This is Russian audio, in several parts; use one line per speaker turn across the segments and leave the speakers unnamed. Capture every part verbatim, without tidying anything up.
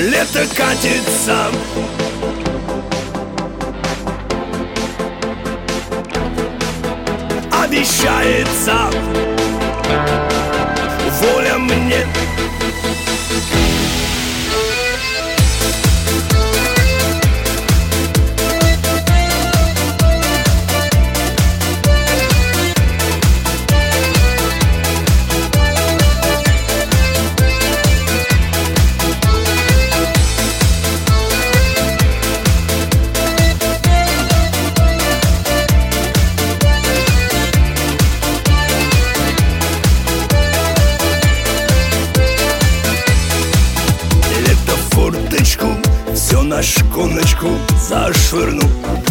Лето катится, обещается воля мне. Все на шконочку зашвырну,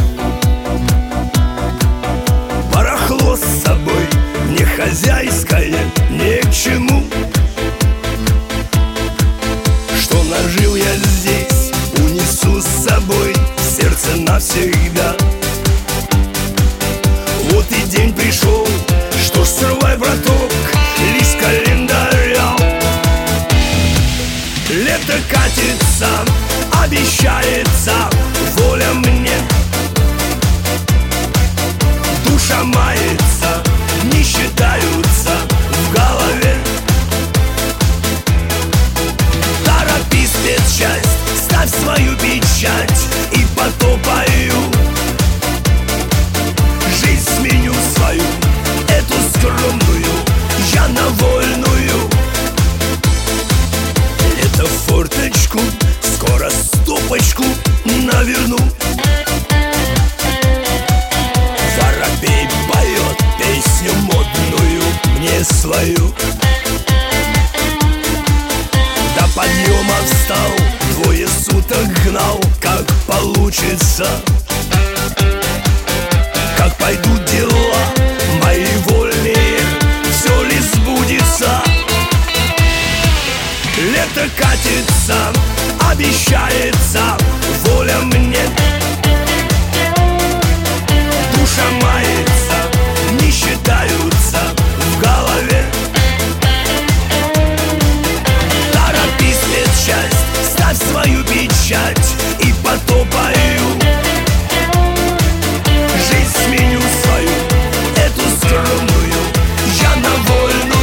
барахло с собой не хозяйское, ни к чему. Что нажил я здесь, унесу с собой в сердце навсегда. Вот и день пришел, что ж срывай, браток, лист календаря. Лето катится, обещается воля мне. Душа мается, не считаются в голове. Торопись, спецчасть, ставь свою печать и потопаю. Жизнь сменю свою, эту скромную, я на вольную. Лето в форточку, скоро стопочку наверну. Воробей поет песню модную мне свою. До подъема встал, двое суток гнал, как получится. Как пойдут дела мои вольные, все ли сбудется? Лето катится, обещается воля мне. Душа мается, не считаются в голове. Торопись, спецчасть, ставь свою печать и потопаю. Жизнь сменю свою, эту скромную, я на вольную.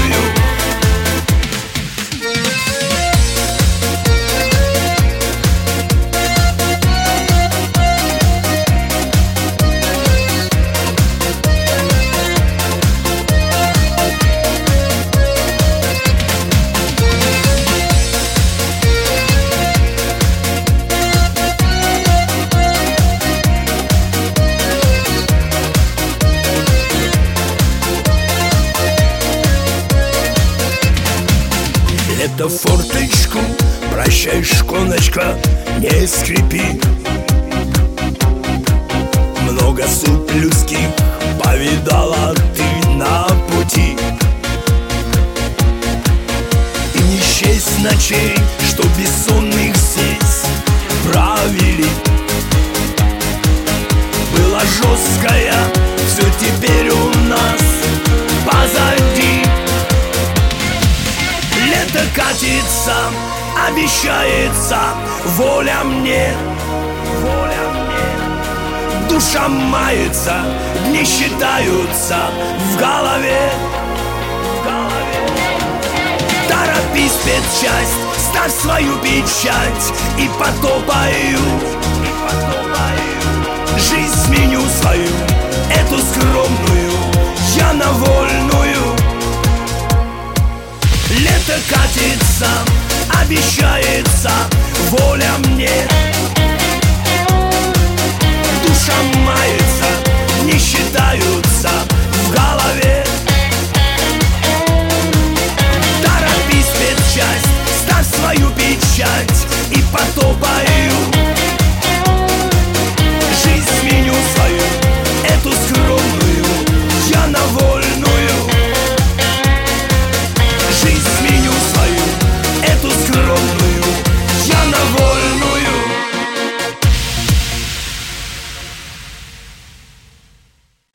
Лето форточку, прощай, шконочка, не скрипи. Много суд людских повидала ты на пути. И не счесть ночей, что бессонных здесь провели. Была жесткая, все теперь у нас позади. Лето катится, обещается воля мне. Воля мне. Душа мается, дни считаются в голове. В голове. Торопись, спецчасть, ставь свою печать и потопаю. И потопаю. Жизнь сменю свою, эту скромную, я на вольную. Лето катится, обещается воля мне.